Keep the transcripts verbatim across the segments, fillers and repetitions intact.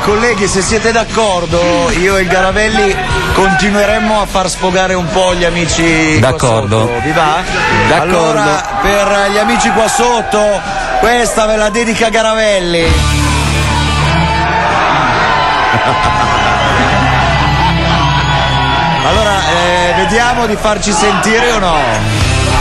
colleghi, se siete d'accordo, io e il Garavelli continueremmo a far sfogare un po' gli amici d'accordo. qua sotto. Vi va? D'accordo. Allora, per gli amici qua sotto, questa ve la dedica Garavelli. Allora, eh, vediamo di farci sentire o no?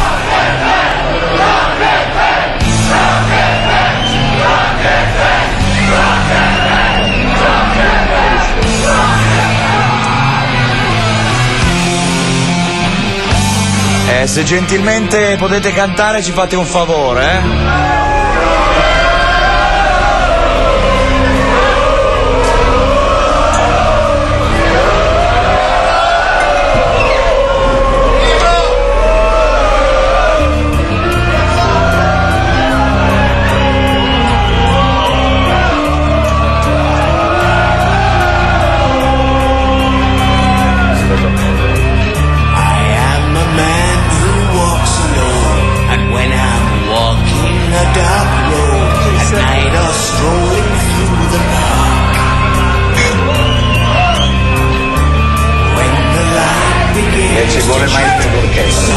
Eh, se gentilmente potete cantare ci fate un favore, eh? Ci vuole maestro d'orchestra.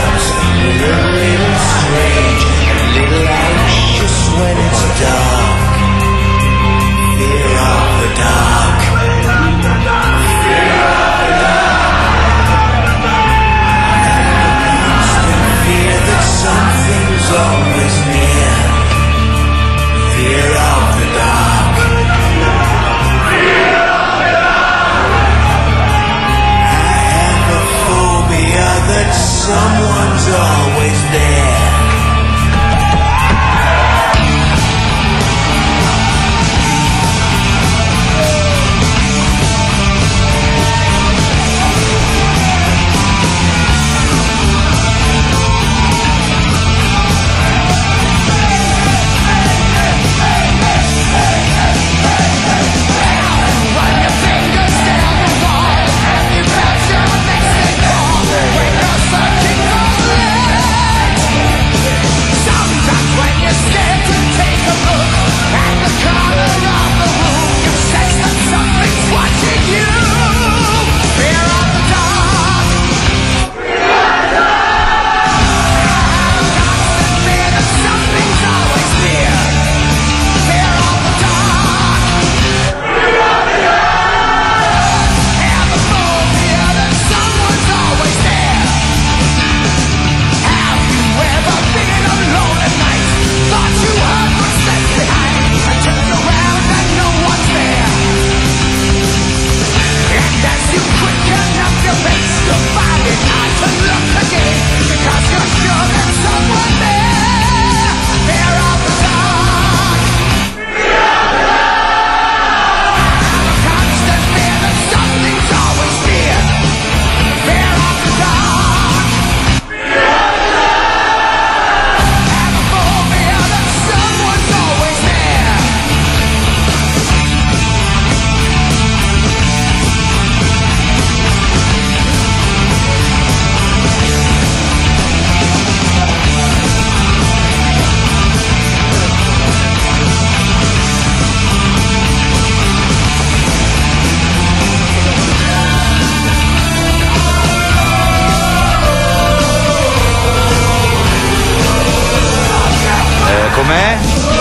Someone's always there. Com'è?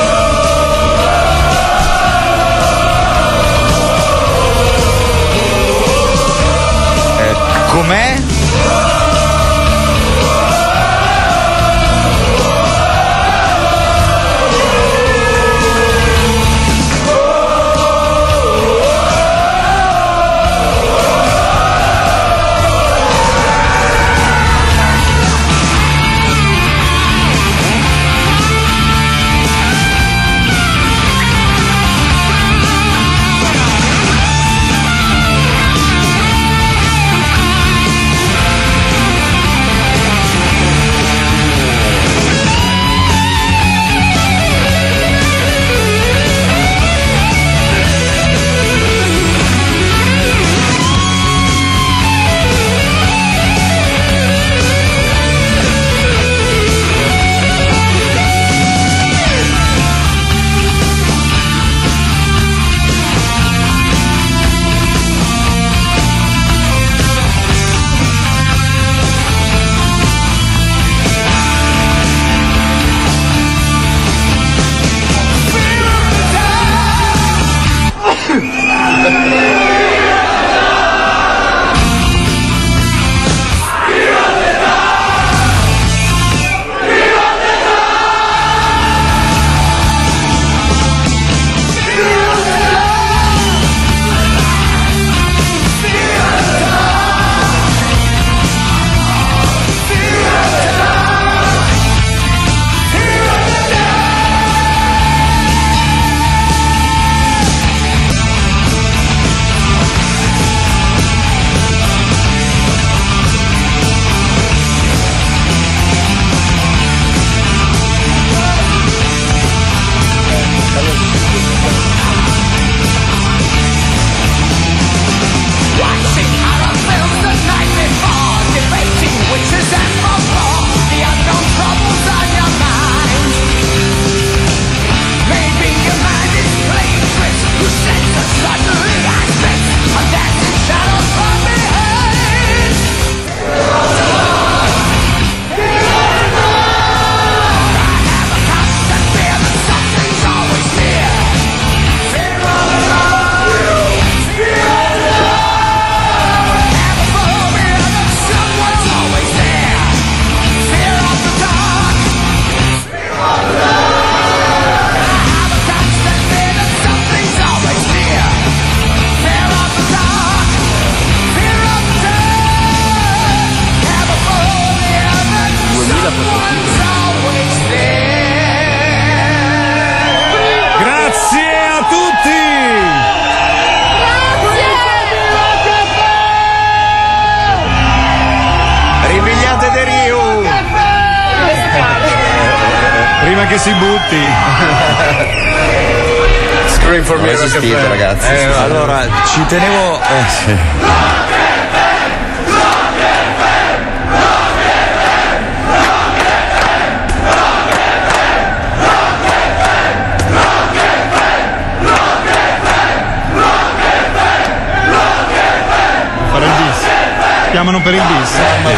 Eh, com'è? che si butti. Scream for me, resistito, ragazzi. Eh, allora, ci tenevo. Eh, sì. Fare il bis. Chiamano per il bis.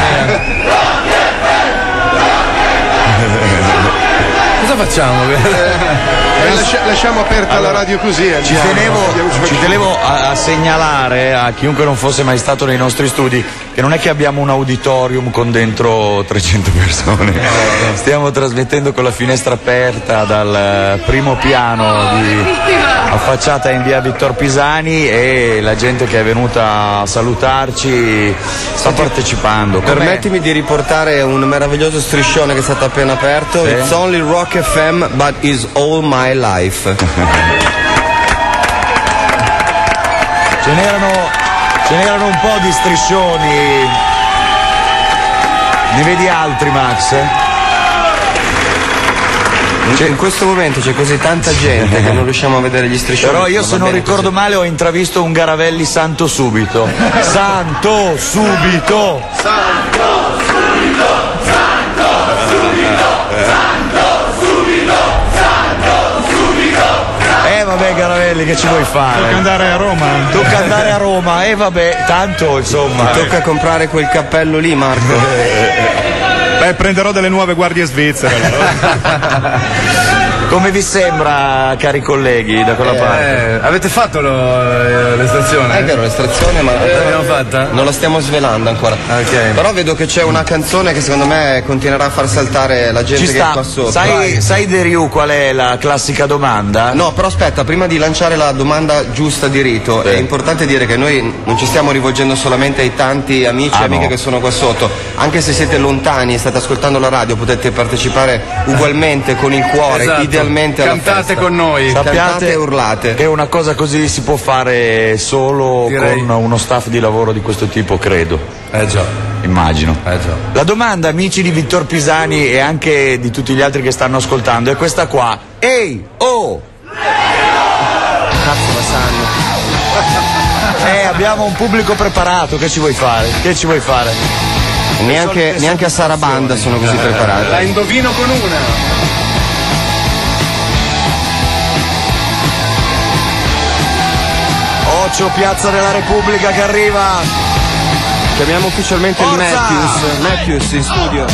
Cosa facciamo? Eh, lascia, lasciamo aperta allora, la radio così. Ci tenevo, ci tenevo a, a segnalare a chiunque non fosse mai stato nei nostri studi che non è che abbiamo un auditorium con dentro trecento persone. Stiamo trasmettendo con la finestra aperta dal primo piano di, affacciata in via Vittor Pisani, e la gente che è venuta a salutarci sta partecipando. Com'è? Permettimi di riportare un meraviglioso striscione che è stato appena aperto. Sì. It's only Rock F M, but is all my life. Ce n'erano, ce n'erano un po' di striscioni. Ne vedi altri, Max? In, in questo momento c'è così tanta gente che non riusciamo a vedere gli striscioni. Però io, se non ricordo male, ho intravisto un Garavelli santo subito. Santo subito! Santo subito, santo subito, santo subito, santo subito. Eh vabbè, Garavelli, che ci vuoi fare? Tocca andare a Roma. Tocca andare a Roma, e eh, vabbè, tanto insomma. Tocca comprare quel cappello lì, Marco. Beh, prenderò delle nuove guardie svizzere. Come vi sembra, cari colleghi, da quella Eh, parte? avete fatto lo- l'estrazione? È vero, l'estrazione, ma L'abbiamo fatta? non la stiamo svelando ancora. Ok. Però vedo che c'è una canzone che secondo me continuerà a far saltare la gente Ci che è sta. qua sotto. Sai, sai Deriu qual è la classica domanda? No, però aspetta, prima di lanciare la domanda giusta di rito, Sì. è importante dire che noi non ci stiamo rivolgendo solamente ai tanti amici Ah, e amiche no. che sono qua sotto. Anche se siete lontani e state ascoltando la radio, potete partecipare ugualmente con il cuore, Esatto. idealmente alla Cantate festa. con noi. Cantate e urlate. Che una cosa così si può fare solo Direi. con uno staff di lavoro di questo tipo, credo. Eh già, Immagino. eh già. La domanda, amici di Vittor Pisani e anche di tutti gli altri che stanno ascoltando, è questa qua. Ehi, oh! Cazzo, la sanno. Eh, abbiamo un pubblico preparato, che ci vuoi fare? Che ci vuoi fare? Neanche, solite neanche a Sarabanda sono così La preparati. indovino con una. Occhio, Piazza della Repubblica che arriva. Chiamiamo ufficialmente il Forza! Matthews. Matthews in studio.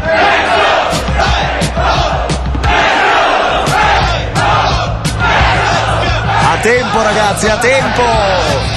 A tempo, ragazzi, a tempo!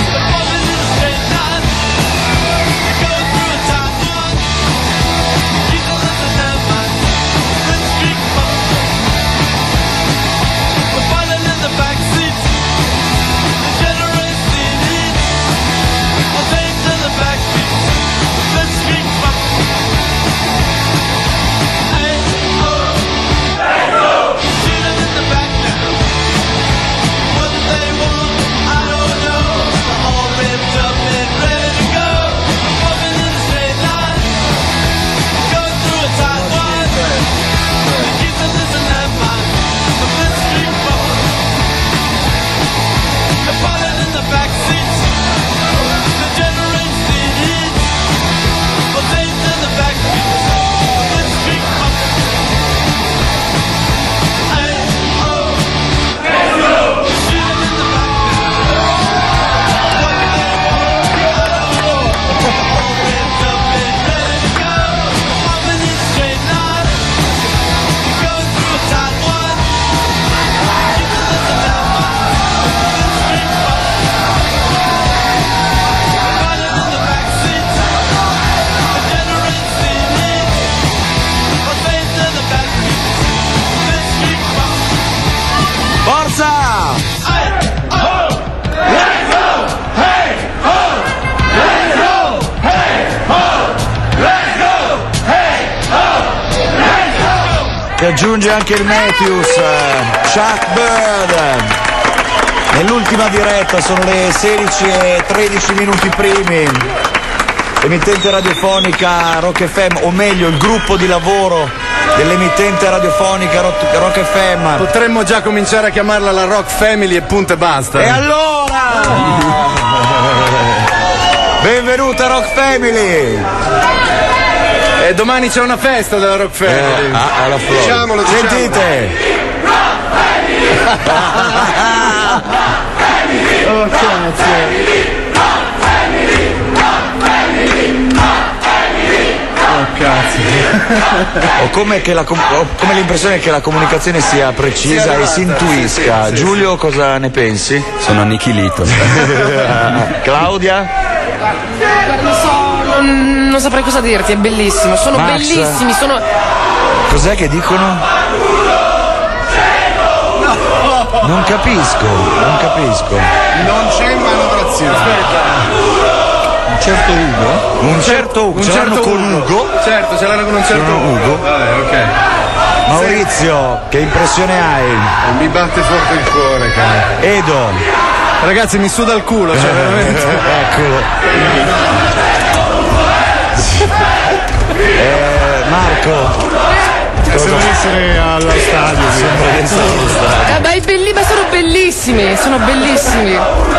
Che aggiunge anche il Matthews, eh, Chuck Bird. Nell'ultima diretta sono le sedici e tredici minuti primi. Emittente radiofonica Rock F M, o meglio il gruppo di lavoro dell'emittente radiofonica Rock, Rock F M. Potremmo già cominciare a chiamarla la Rock Family e punto e basta. E allora benvenuta Rock Family. E domani c'è una festa della Rock Family. Eh, ah, alla Flor. Diciamolo, diciamolo. Sentite. Oh cazzo. Oh cazzo. Ho come, che la, com- ho come l'impressione che la comunicazione sia precisa Sia e si arrivata, intuisca. sì, sì, Giulio, cosa ne pensi? Sono annichilito. Claudia? Non so, non, non saprei cosa dirti, è bellissimo, sono Max? bellissimi, sono. Cos'è che dicono? Non capisco, non capisco. Non c'è manovrazione. Un certo Ugo? Un certo Ugo. Un Ce l'hanno certo con Ugo. Ugo? Certo, ce l'hanno con un certo Ugo. Ugo. Vabbè, ok. Maurizio, che impressione hai? Mi batte forte il cuore, cara. Edo, Ragazzi, mi suda il culo, cioè veramente. eccolo. Eh, Marco, Sembra essere allo stadio. sembra che sia allo stadio. Eh beh, belli, ma sono bellissimi, sono bellissimi.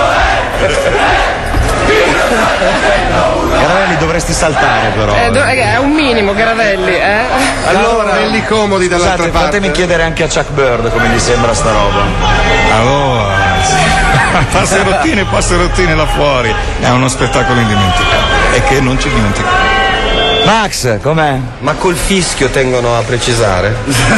Caravelli, dovresti saltare però. Eh, do- eh, è un minimo, Caravelli, eh? Allora, belli comodi dall'altra Scusate, parte. fatemi chiedere anche a Chuck Bird come gli sembra sta roba. Allora, passerottine, passerottine là fuori. È uno spettacolo indimenticabile. E che non ci dimentichiamo. Max, com'è? Ma col fischio tengono a precisare.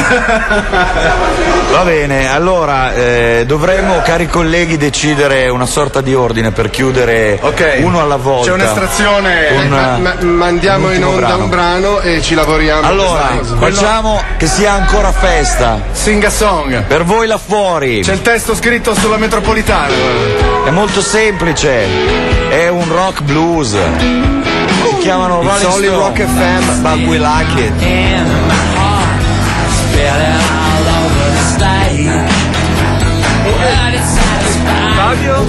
Va bene, allora eh, dovremmo, cari colleghi, decidere una sorta di ordine per chiudere Ok. uno alla volta. C'è un'estrazione. Con, Ma- ma- mandiamo in l'ultimo onda brano. un brano e ci lavoriamo. Allora, facciamo che sia ancora festa. Sing a song. Per voi là fuori. C'è il testo scritto sulla metropolitana. guarda. È molto semplice. È un rock blues. Si chiamano It's Rolling only Stone. Rock F M, but we like it. Fabio?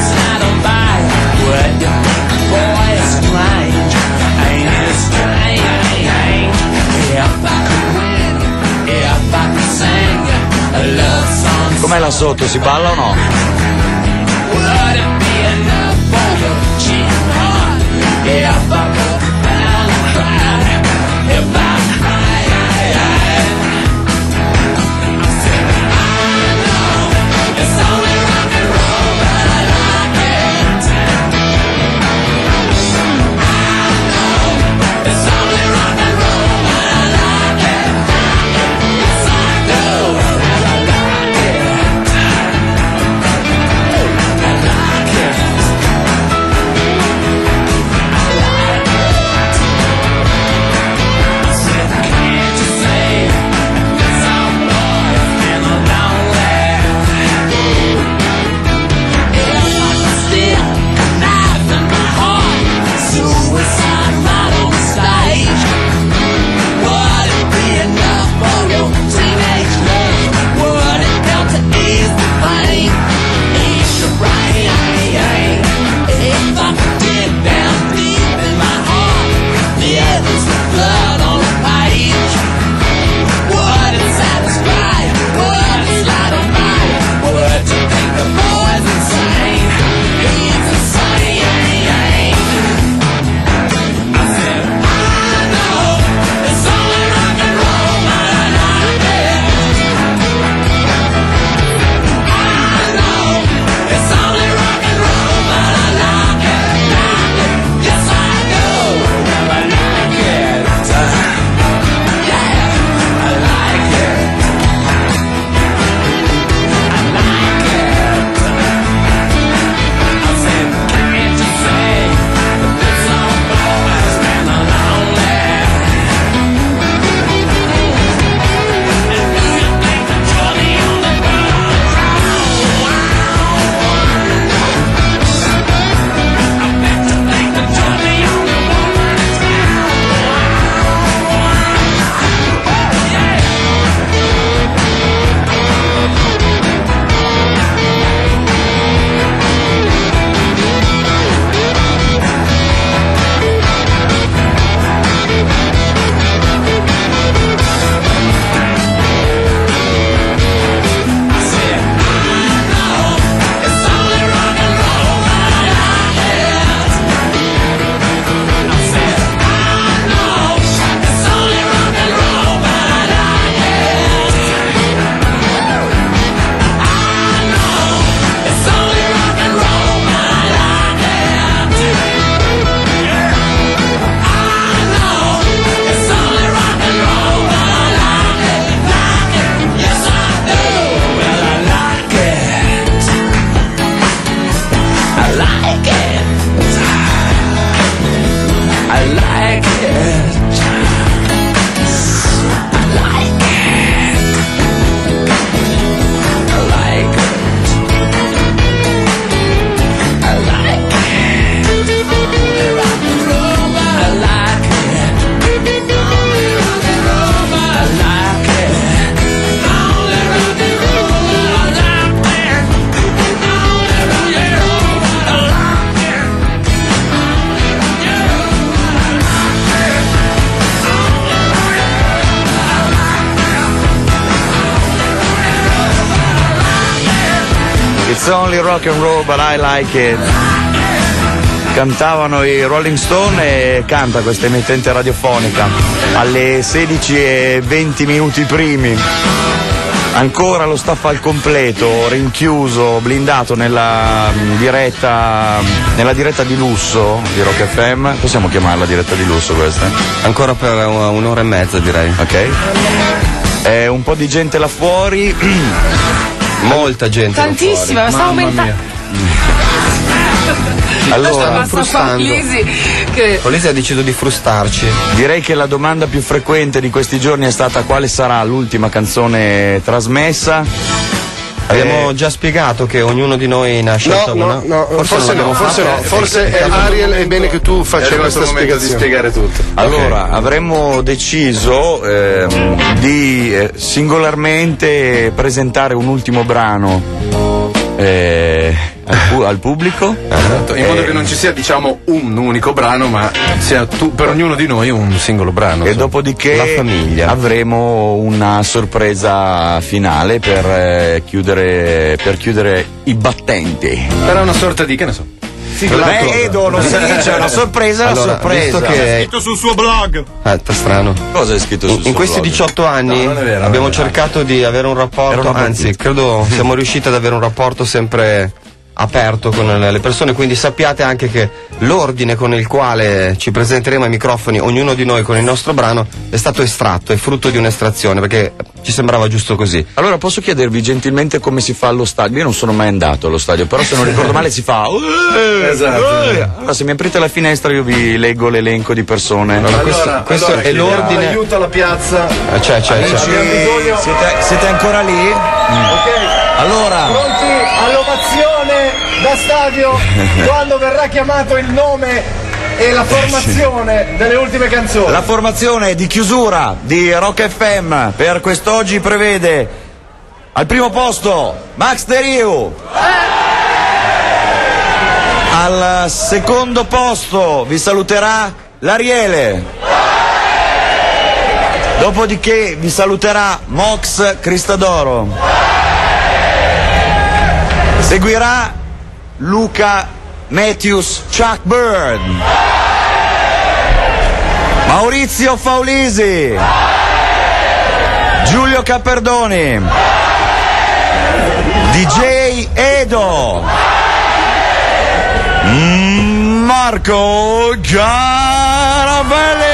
Com'è là sotto? Si balla o no? It's only rock and roll, but I like it. Cantavano i Rolling Stone e canta questa emittente radiofonica alle sedici e venti minuti primi. Ancora lo staff al completo, rinchiuso, blindato nella diretta nella diretta di lusso di Rock F M. Possiamo chiamarla diretta di lusso questa? Ancora per un'ora e mezza, direi. Ok. È un po' di gente là fuori. Molta gente. Tantissima, sta aumentando. Allora, frustando. Polisi che... Polisi ha deciso di frustarci. Direi che la domanda più frequente di questi giorni è stata: quale sarà l'ultima canzone trasmessa? Abbiamo eh... già spiegato che ognuno di noi ne ha scelto no, una. no, no, forse, forse no, forse no, forse è Ariel, è bene che tu faccia questa spiegazione. Di spiegare tutto. Allora, okay. avremmo deciso ehm, di eh, singolarmente presentare un ultimo brano eh, al, pu- al pubblico, esatto, in modo eh, che non ci sia, diciamo, un unico brano, ma sia tu, per ognuno di noi un singolo brano. E so. dopodiché La famiglia. avremo una sorpresa finale per eh, chiudere per chiudere i battenti. Sarà una sorta di, che ne so. Beh, Edo, non si dice, è una sorpresa, allora, una sorpresa. Visto che... È scritto sul suo blog. Ah, sta strano. Cosa è scritto sul In, suo in questi blog? diciotto anni No, non è vero, abbiamo non è vero. cercato di avere un rapporto, Era una anzi, battuta. credo siamo riusciti ad avere un rapporto sempre aperto con le persone, quindi sappiate anche che l'ordine con il quale ci presenteremo ai microfoni, ognuno di noi con il nostro brano, è stato estratto, è frutto di un'estrazione, perché ci sembrava giusto così. Allora posso chiedervi gentilmente come si fa allo stadio? Io non sono mai andato allo stadio, però se non ricordo male si fa "Uè, Esatto. uè". Allora se mi aprite la finestra io vi leggo l'elenco di persone. Allora, questo, questo allora, è l'ordine. Aiuto alla piazza. Eh, C'è, c'è, Amici, c'è. siete, siete ancora lì? Ok. Allora, Pronti all'ovazione da stadio quando verrà chiamato il nome e la formazione delle ultime canzoni. la formazione di chiusura di Rock F M per quest'oggi prevede al primo posto Max Deriu, al secondo posto vi saluterà l'Ariele, dopodiché vi saluterà Mox Cristadoro, seguirà Luca Matthews Chuck Bird, Maurizio Faulisi, Giulio Caperdoni, D J Edo, Marco Garavelli.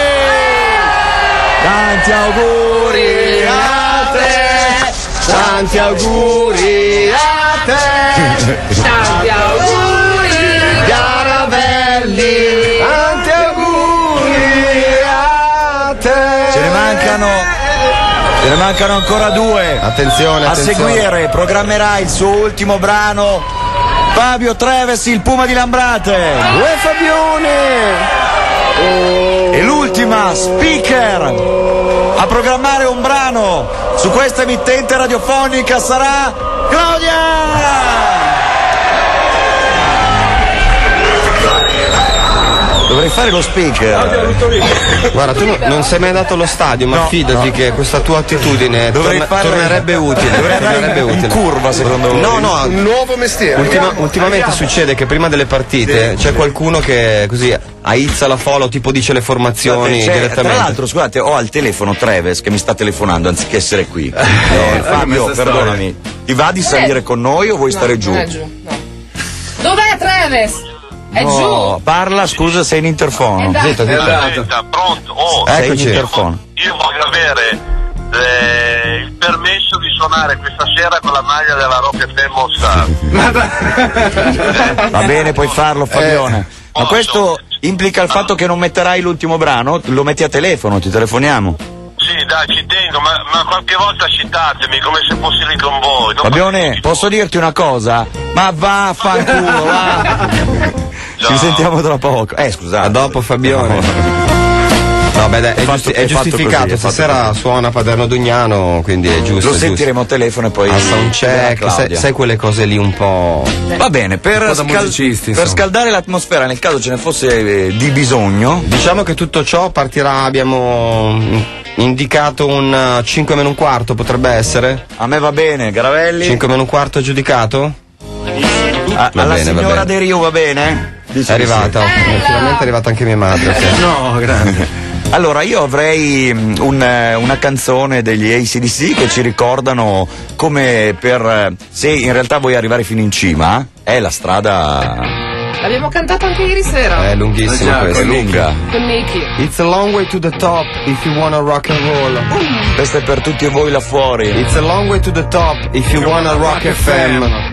Tanti auguri a te, tanti auguri a te, Tanti auguri, Garavelli. Tanti auguri a te. Ce ne mancano, ce ne mancano ancora due. Attenzione, A attenzione. seguire programmerà il suo ultimo brano Fabio Treves, il Puma di Lambrate. Uè Fabione. E l'ultima speaker a programmare un brano su questa emittente radiofonica sarà Claudia. Dovrei fare lo speaker. Guarda, tu no- non sei mai andato allo stadio, ma No, fidati no. che questa tua attitudine Dovrei torna- fare- tornerebbe utile. Dovrei andare tornerebbe in, in utile. curva secondo voi? No, no, Un nuovo mestiere. ultima- ultimamente succede che prima delle partite c'è qualcuno che così aizza la follow, tipo dice le formazioni Cioè, direttamente. tra l'altro, scusate, ho al telefono Treves che mi sta telefonando anziché essere qui. No, Fabio, questa perdonami. Ti va di salire con noi o vuoi stare giù? non è giù, no. Dov'è Treves? È No, giù. parla, scusa, sei in interfono. È Zitto, zitto. Senta, pronto? Oh, Sei in Eccoci. interfono. io voglio avere eh, il permesso di suonare questa sera con la maglia della Rock F M Mossad. Va bene, puoi farlo, Fabione. Ma questo implica il fatto che non metterai l'ultimo brano? Lo metti a telefono, ti telefoniamo. Sì, dai, ci tengo, ma, ma qualche volta citatemi come se fossi lì con voi. Non Fabione, partite posso dirti una cosa? Ma va, fanculo, va. Ci Ciao. sentiamo tra poco. Eh, scusate. A dopo Fabione. No, beh, dai, è, Fatto- giusti- è è fatto giustificato. così, è fatto Stasera così. suona Paderno Dugnano, quindi è giusto. Lo è giusto. sentiremo a telefono e poi. A soundcheck, Claudia. sai, sai quelle cose lì un po'. Va bene, per, Un po' da musicisti, per insomma. scaldare l'atmosfera nel caso ce ne fosse eh, di bisogno. Diciamo che tutto ciò partirà, abbiamo mm, indicato un cinque meno un quarto, potrebbe essere? A me va bene, Garavelli. cinque meno un quarto giudicato? A- Va alla bene, va signora bene. De Rio va bene? È arrivata, finalmente è arrivata anche mia madre. sì. No, grande. Allora, io avrei mm, un, eh, una canzone degli A C D C che ci ricordano come per, eh, se in realtà vuoi arrivare fino in cima, è la strada L'abbiamo cantato anche ieri sera. È lunghissima Eh già, questa. è lunga. Con Nicky. It's a long way to the top if you wanna rock and roll. Questa è per tutti e voi là fuori. It's a long way to the top if you wanna rock F M.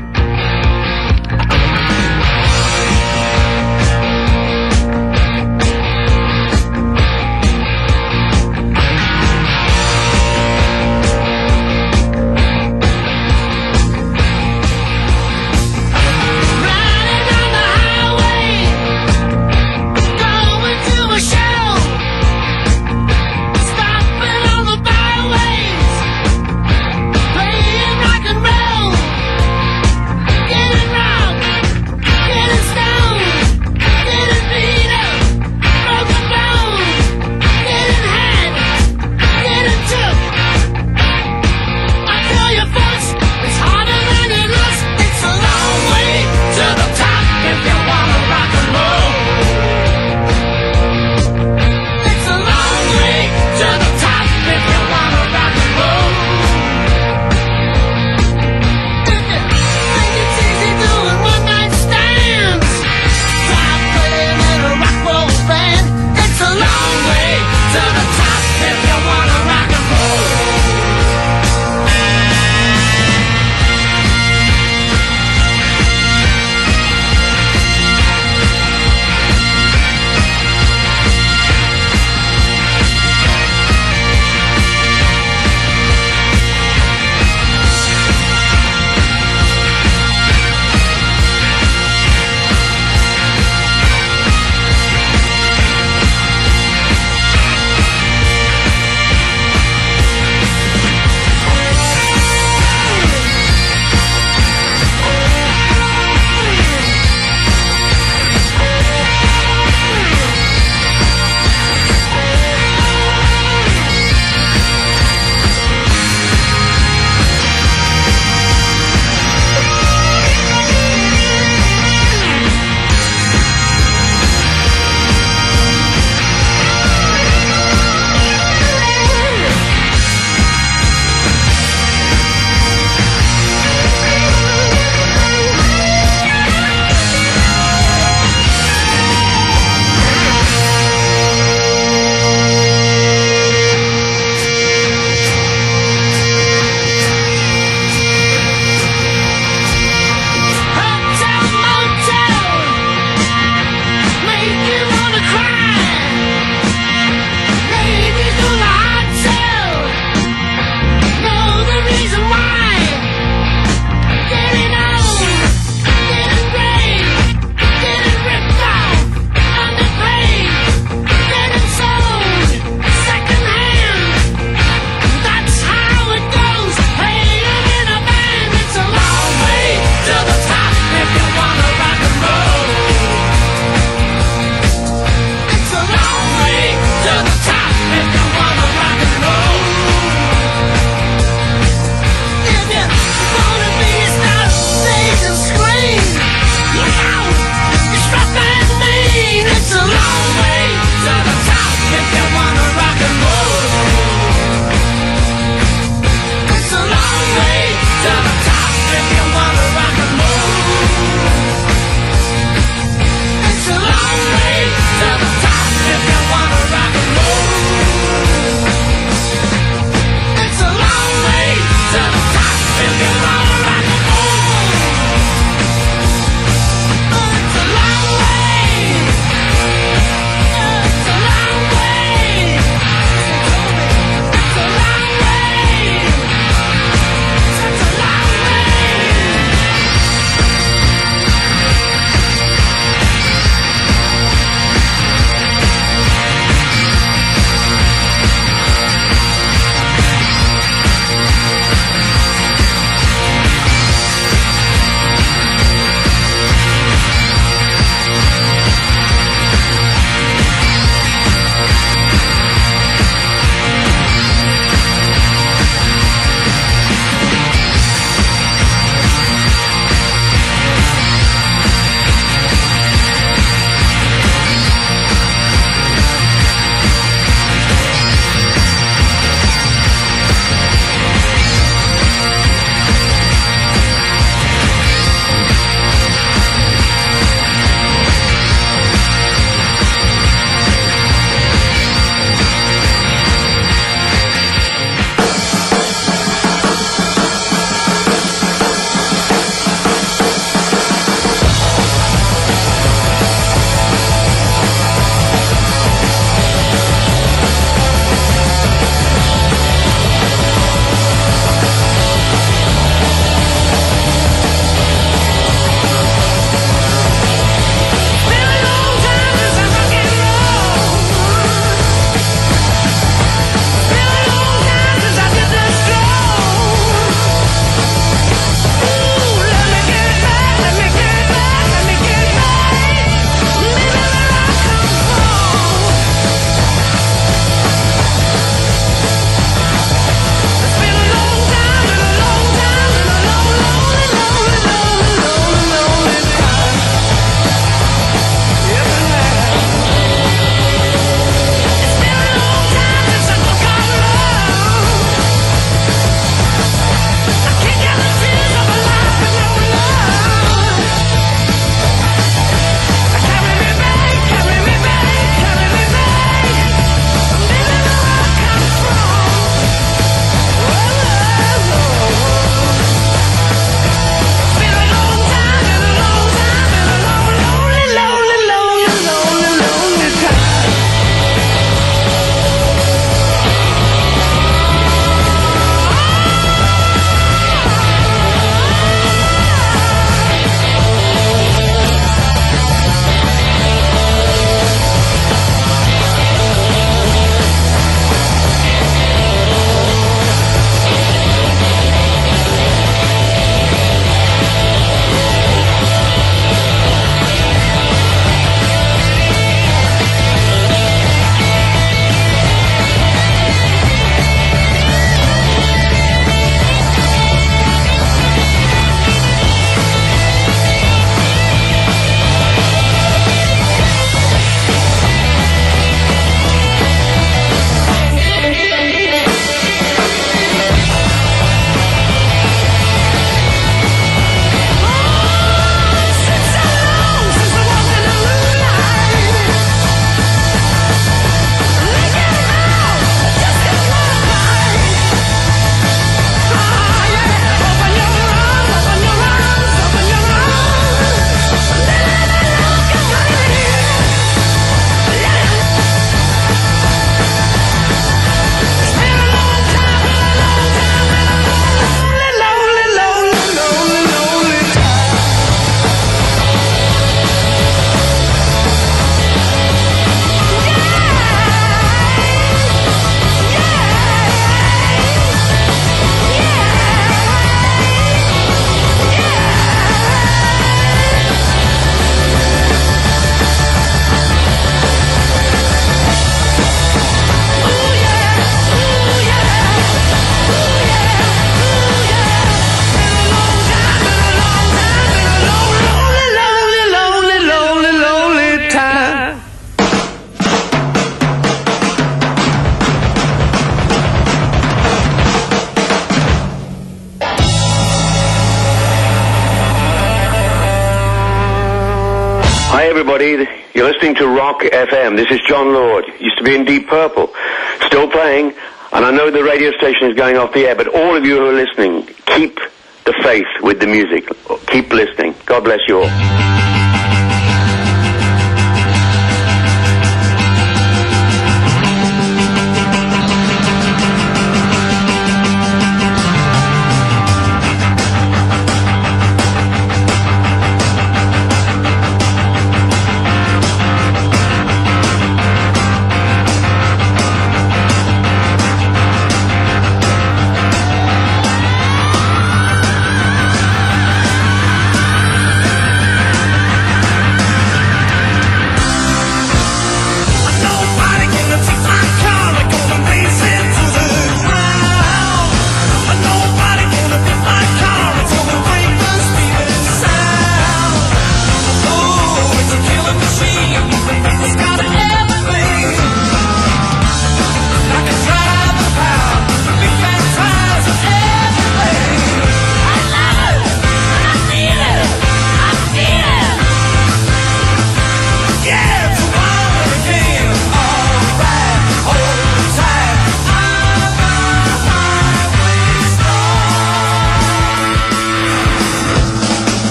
Hi everybody, you're listening to Rock F M. This is John Lord. Used to be in Deep Purple. Still playing, and I know the radio station is going off the air, but all of you who are listening, keep the faith with the music. Keep listening. God bless you all.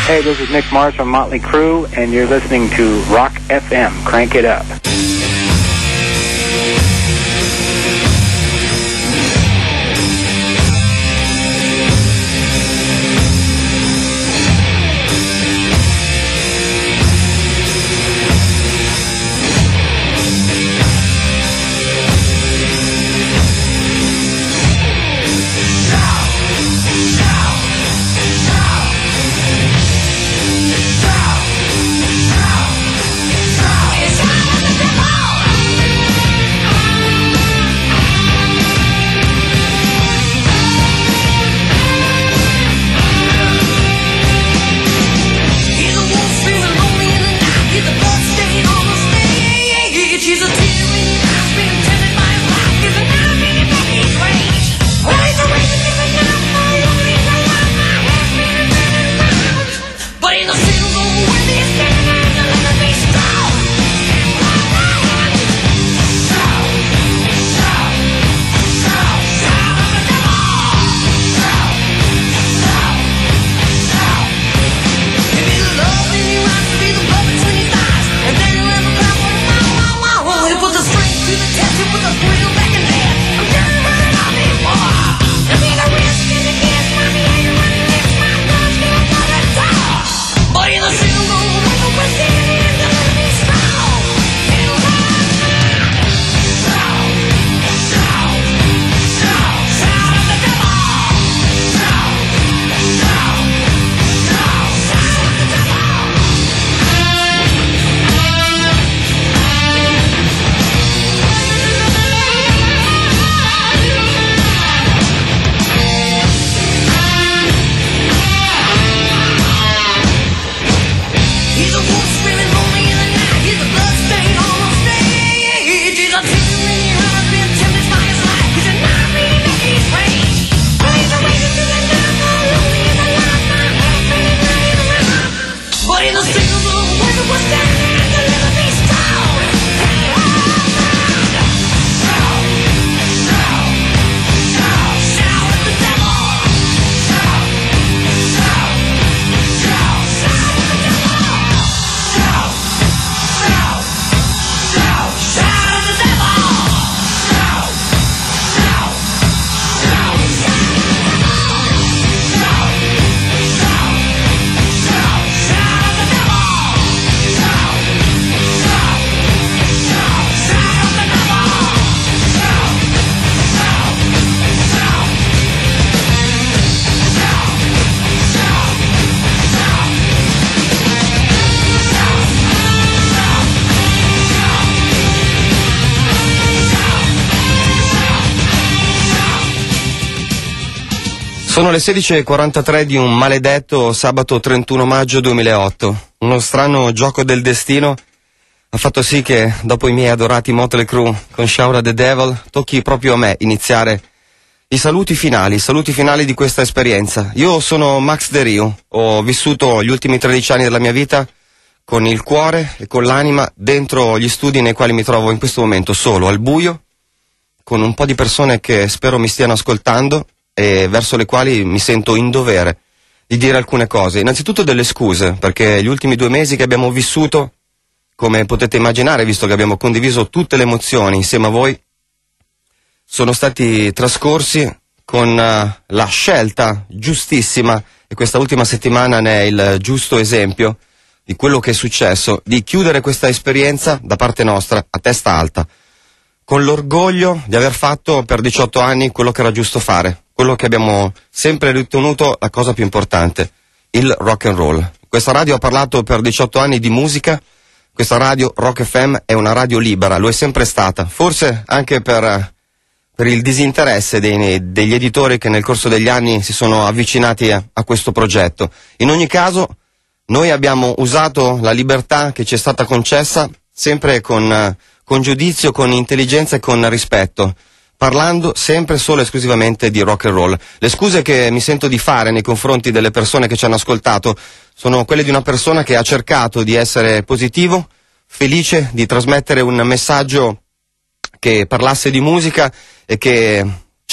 Hey, this is Nick Mars from Motley Crue, and you're listening to Rock F M. Crank it up. Sono le sedici e quarantatré di un maledetto sabato trentuno maggio duemilaotto. Uno strano gioco del destino ha fatto sì che, dopo i miei adorati Motley Crue con Shout at the Devil, tocchi proprio a me iniziare i saluti finali, i saluti finali di questa esperienza. Io sono Max De Rio, ho vissuto gli ultimi tredici anni della mia vita con il cuore e con l'anima dentro gli studi nei quali mi trovo in questo momento solo, al buio, con un po' di persone che spero mi stiano ascoltando e verso le quali mi sento in dovere di dire alcune cose. Innanzitutto delle scuse, perché gli ultimi due mesi che abbiamo vissuto, come potete immaginare, visto che abbiamo condiviso tutte le emozioni insieme a voi, sono stati trascorsi con uh, la scelta giustissima, e questa ultima settimana ne è il giusto esempio di quello che è successo, di chiudere questa esperienza da parte nostra a testa alta, con l'orgoglio di aver fatto per diciotto anni quello che era giusto fare, quello che abbiamo sempre ritenuto la cosa più importante, il rock and roll. Questa radio ha parlato per diciotto anni di musica, questa radio Rock F M è una radio libera, lo è sempre stata, forse anche per, per il disinteresse dei, degli editori che nel corso degli anni si sono avvicinati a, a questo progetto. In ogni caso, noi abbiamo usato la libertà che ci è stata concessa sempre con, con giudizio, con intelligenza e con rispetto, parlando sempre solo e esclusivamente di rock and roll. Le scuse che mi sento di fare nei confronti delle persone che ci hanno ascoltato sono quelle di una persona che ha cercato di essere positivo, felice di trasmettere un messaggio che parlasse di musica e che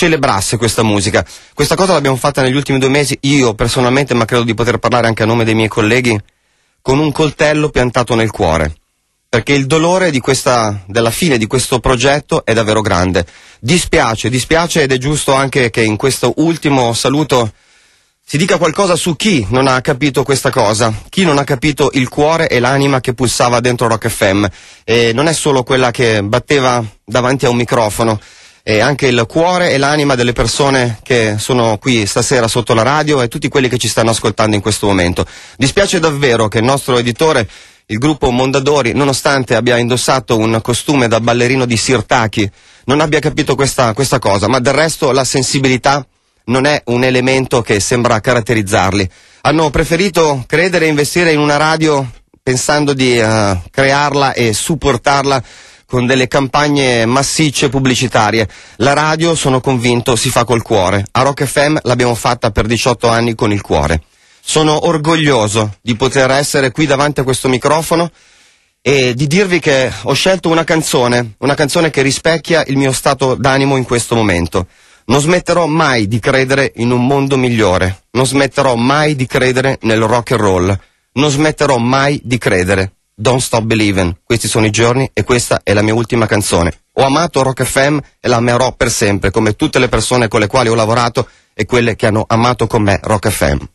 celebrasse questa musica. Questa cosa l'abbiamo fatta negli ultimi due mesi, io personalmente, ma credo di poter parlare anche a nome dei miei colleghi, con un coltello piantato nel cuore. Perché il dolore di questa, della fine di questo progetto è davvero grande. Dispiace, dispiace ed è giusto anche che in questo ultimo saluto si dica qualcosa su chi non ha capito questa cosa, chi non ha capito il cuore e l'anima che pulsava dentro Rock F M. E non è solo quella che batteva davanti a un microfono, è anche il cuore e l'anima delle persone che sono qui stasera sotto la radio e tutti quelli che ci stanno ascoltando in questo momento. Dispiace davvero che il nostro editore, il gruppo Mondadori, nonostante abbia indossato un costume da ballerino di Sirtaki, non abbia capito questa, questa cosa, ma del resto la sensibilità non è un elemento che sembra caratterizzarli. Hanno preferito credere e investire in una radio pensando di uh, crearla e supportarla con delle campagne massicce pubblicitarie. La radio, sono convinto, si fa col cuore. A Rock F M l'abbiamo fatta per diciotto anni con il cuore. Sono orgoglioso di poter essere qui davanti a questo microfono e di dirvi che ho scelto una canzone, una canzone che rispecchia il mio stato d'animo in questo momento. Non smetterò mai di credere in un mondo migliore, non smetterò mai di credere nel rock and roll, non smetterò mai di credere. Don't Stop Believin', questi sono i giorni e questa è la mia ultima canzone. Ho amato Rock F M e la amerò per sempre, come tutte le persone con le quali ho lavorato e quelle che hanno amato con me Rock F M.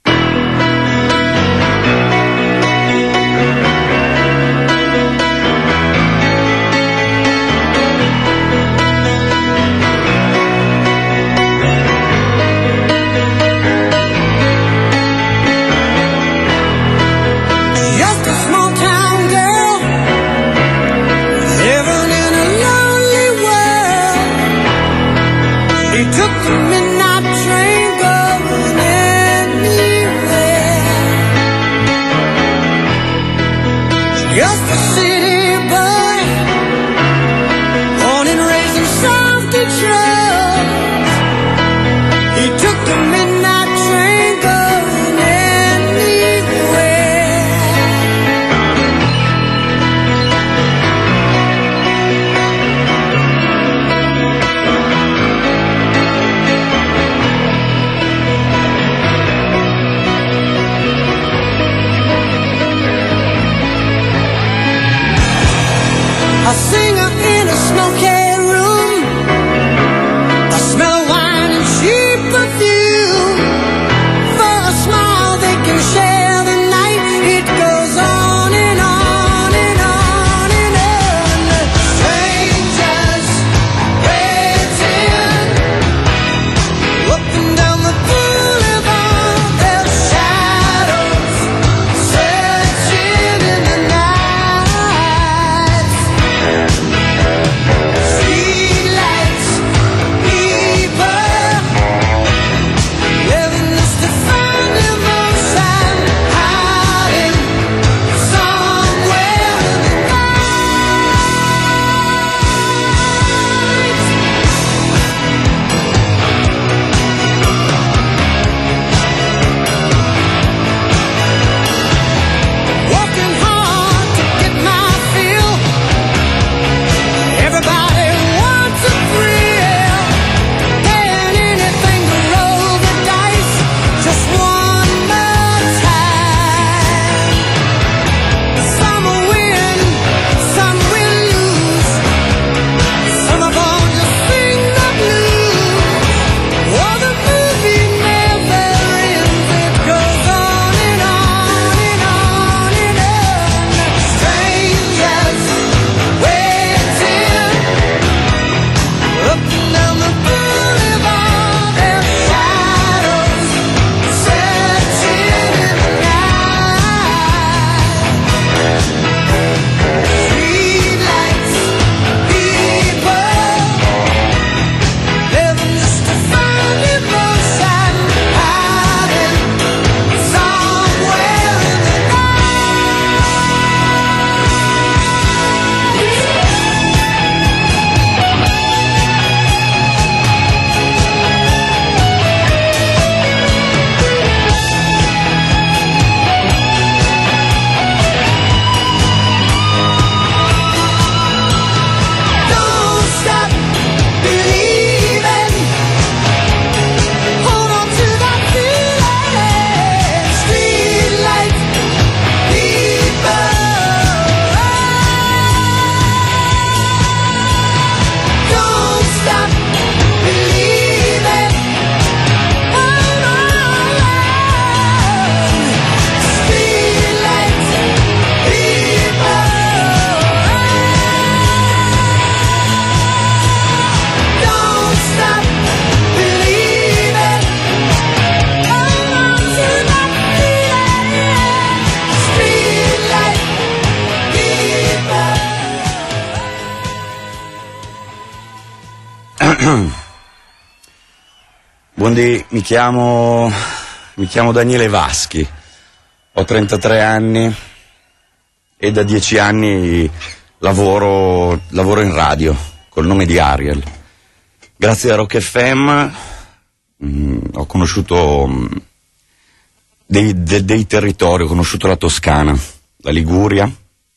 Buondì, mi chiamo, mi chiamo Daniele Vaschi, ho trentatré anni e da dieci anni lavoro, lavoro in radio col nome di Ariel. Grazie a Rock F M mh, ho conosciuto mh, dei, de, dei territori, ho conosciuto la Toscana, la Liguria,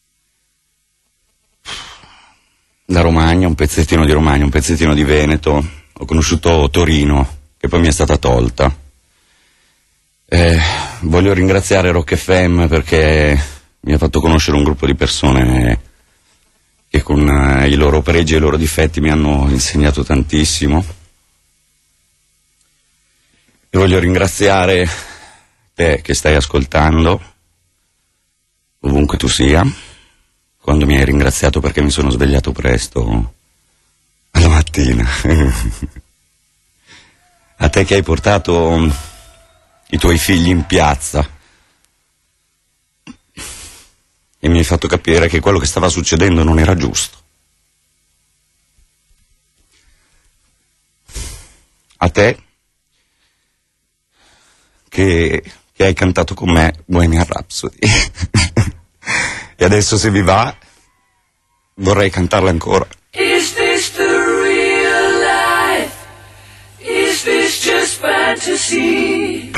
la Romagna, un pezzettino di Romagna, un pezzettino di Veneto, ho conosciuto Torino, che poi mi è stata tolta. Eh, voglio ringraziare Rock F M perché mi ha fatto conoscere un gruppo di persone che con eh, i loro pregi e i loro difetti mi hanno insegnato tantissimo. E voglio ringraziare te che stai ascoltando, ovunque tu sia, quando mi hai ringraziato perché mi sono svegliato presto alla mattina. A te che hai portato i tuoi figli in piazza e mi hai fatto capire che quello che stava succedendo non era giusto. A te che, che hai cantato con me Bohemian Rhapsody. E adesso, se vi va, vorrei cantarla ancora. Is this the real life? Is this just fantasy?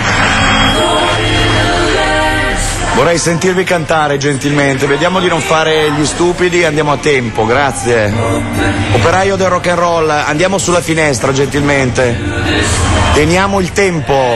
Vorrei sentirvi cantare gentilmente, vediamo di non fare gli stupidi, andiamo a tempo, grazie. Operaio del rock and roll, andiamo sulla finestra gentilmente. Teniamo il tempo.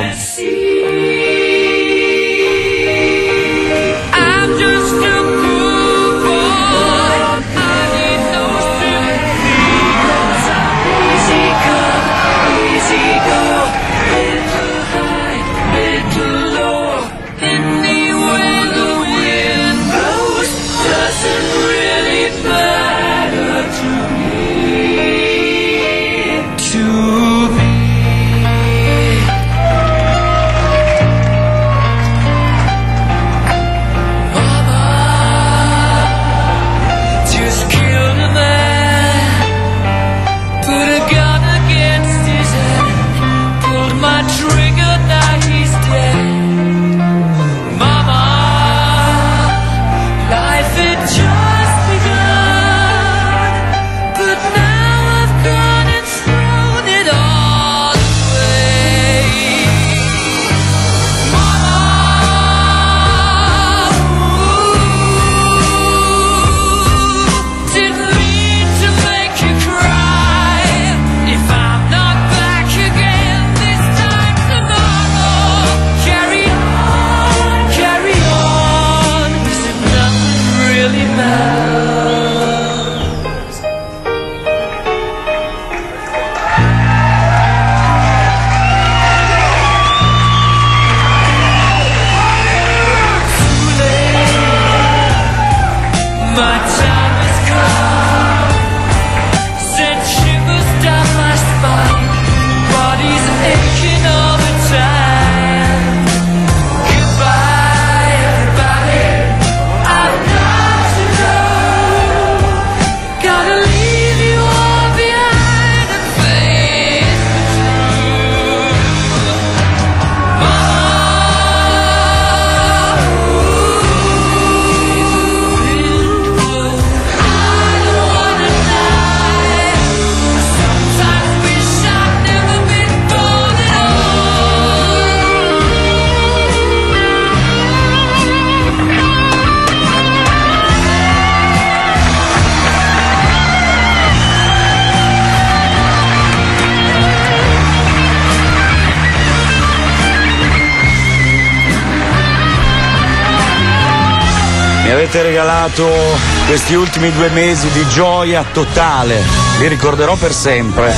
Mi avete regalato questi ultimi due mesi di gioia totale, li ricorderò per sempre.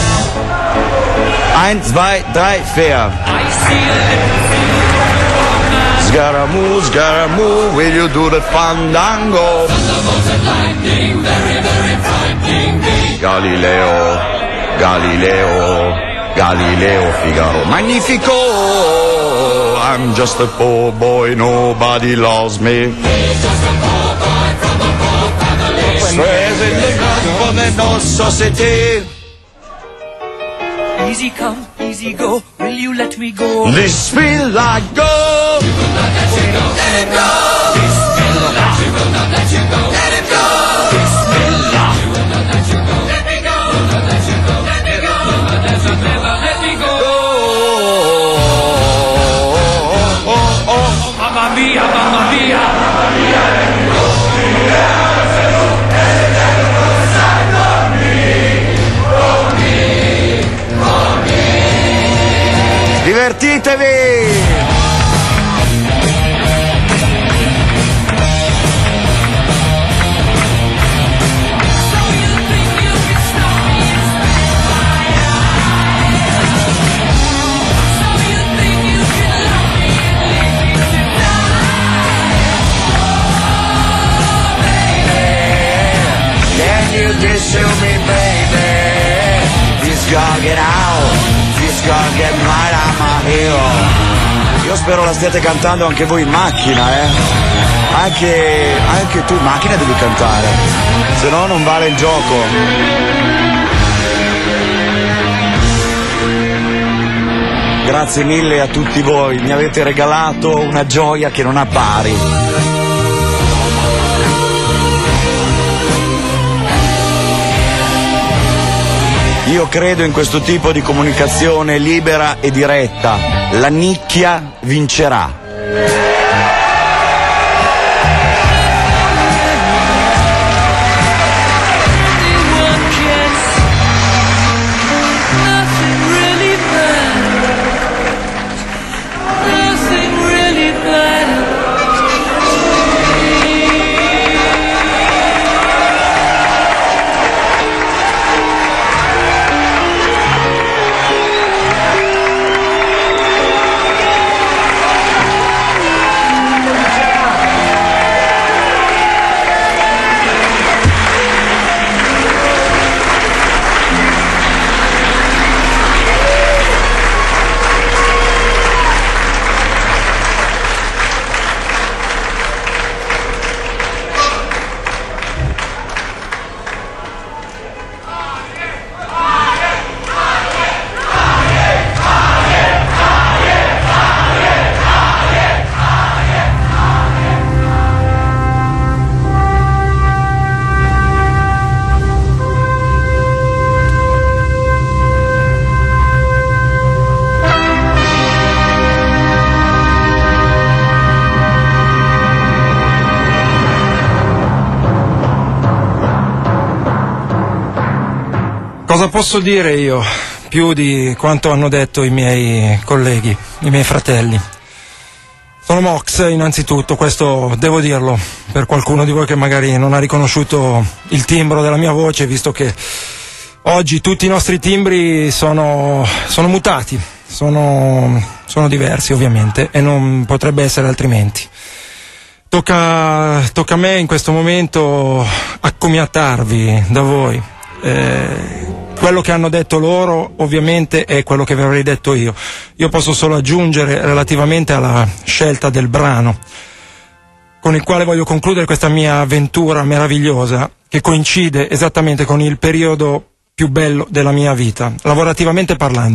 Eins, zwei, drei, vier. Scaramouche, Scaramouche, will you do the fandango? Galileo, Galileo, Galileo Figaro. Magnifico! I'm just a poor boy, nobody loves me. Present from the society. Easy come, easy go, will you let me go? This feel like go. You will not let you go, let it go. Bismillah, you will not let you go, let it go. Bismillah, you will not let you go, let me go. Will not let you go, let me go. Will not let you never let me go. Oh, oh, oh, mamma mia, mamma mia, mamma mia. Divertitevi! Can you just show me, baby? Just gotta get out, just gotta get right out my hero. Io spero la stiate cantando anche voi in macchina, eh? Anche, anche tu in macchina devi cantare, se no non vale il gioco. Grazie mille a tutti voi, mi avete regalato una gioia che non ha pari. Io credo in questo tipo di comunicazione libera e diretta. La nicchia vincerà. Cosa posso dire io, più di quanto hanno detto i miei colleghi, i miei fratelli? Sono Mox innanzitutto, questo devo dirlo, per qualcuno di voi che magari non ha riconosciuto il timbro della mia voce, visto che oggi tutti i nostri timbri sono, sono mutati, sono, sono diversi ovviamente e non potrebbe essere altrimenti. Tocca, tocca a me in questo momento accomiatarvi da voi. Eh, quello che hanno detto loro ovviamente è quello che vi avrei detto io. Io posso solo aggiungere relativamente alla scelta del brano con il quale voglio concludere questa mia avventura meravigliosa, che coincide esattamente con il periodo più bello della mia vita, lavorativamente parlando.